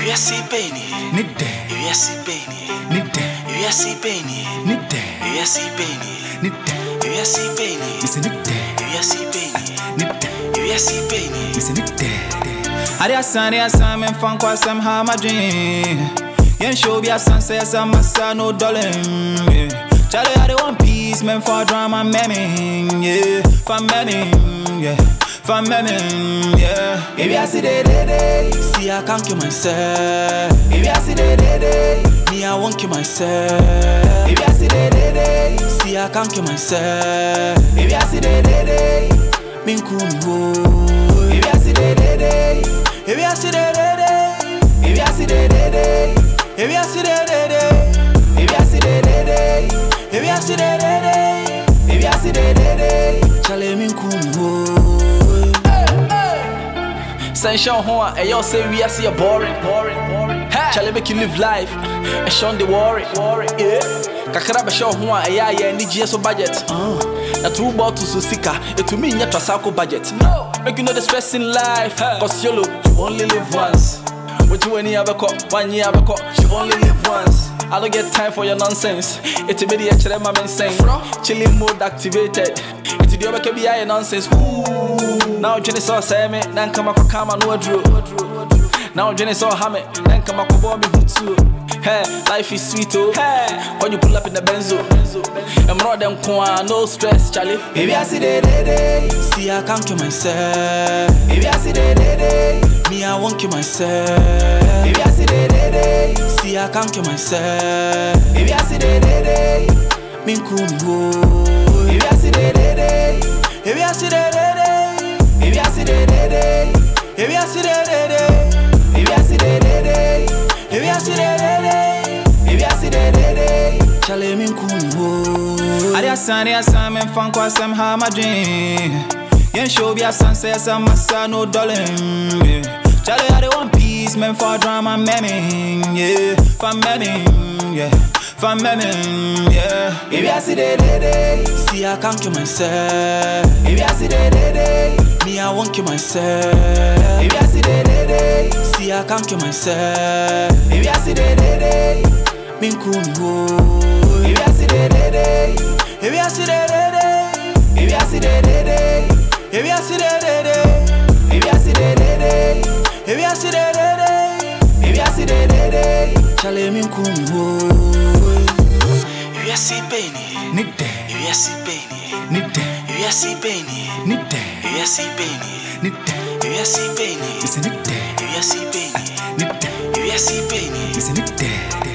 you see Benny, Nidde, you see Benny, Nidde, you see Benny, Nidde, you see Benny, Nidde, you see Benny, Missy Nidde, you see Benny, Nidde, you see Benny. Missy Nidde. Ade asam fan kwa sam ha my dream. Yen show be a sun say some massa no darling. Charlie I the one piece man for drama memeing, yeah, for memeing, yeah. For memeing, yeah. If I see the see I can't kill myself. If I see the me I won't kill myself. If I see the see I can't kill myself. If I see the me cool. If I see the if I see the if I see the if I see the if I see the if I see the if I see the Charlie me cool. Sunshine hoa, and y'all say we are see a boring. Hey. Charlie make you live life, and Sean the worry, yeah. Kakaraba show hoa, yeah, need GSO budget. Na 2 bottles of sika, it to me not a budget. No, make you know the stress in life, cause you only live once. With you any other cup, 1 year other cup, you only live once. I don't get time for your nonsense. It's a video actually my man saying chilling mode activated. It's the other KBI nonsense. Ooh. Now Jenny saw Sammy, then come up with Kama no drew. Now Jenny saw Hammy, then come up with Bobby too. Hey, life is sweet oh. Hey, when you pull up in the Benzo. I'm not them kwa, no stress, Charlie. If I see the see I can't kill myself. If I see the me I won't kill myself. If I see the see I can't kill myself. If I see the me cool. If I see the if I see the if I see the if I see the if I see the if I see the if I see the Charlie me cool. Ade asam fan kwa sam ha my dream. Yen show be a sun say some massa no darling. Charlie I the one piece man for drama memeing, yeah, for memeing, yeah. For memeing, yeah. If I see the see I can't kill myself. If I see the me I won't kill myself. If I see the see I can't kill myself. If I see the me cool. If I see the if I see the if I see the if I see the if I see the if I see the if I see the Charlie me cool. You see Benny, Nidde, you see Benny, Nidde, you see Benny, Nidde, you see Benny, Nidde, you see Benny, Missy Nidde, you see Benny, Nidde, you see Benny. Missy Nidde.